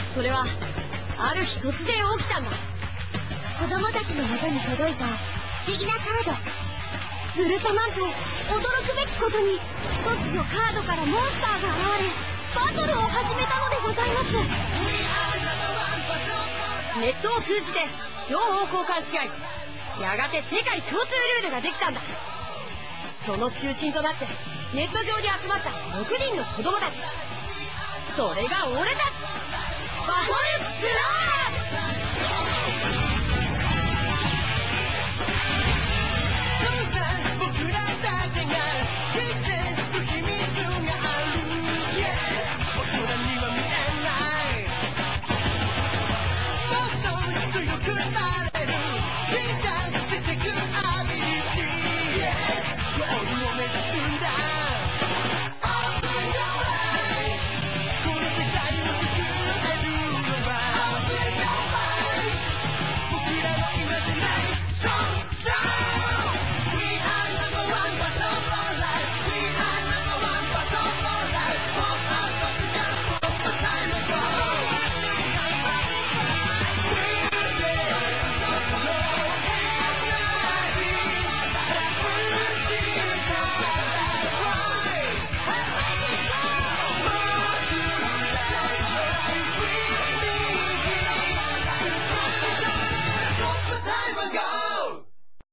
それはある日突然起きたんだ。 子供たちの元に届いた不思議なカード。 するとなんと驚くべきことに突如カードからモンスターが現れバトルを始めたのでございます。ネットを通じて情報交換し合い、やがて世界共通ルールができたんだ。その中心となってネット上に集まった6人の子供たち、それが俺たちバトルスロ僕らだけが知ってる秘密がある Yes 大人には見えないもっと強くな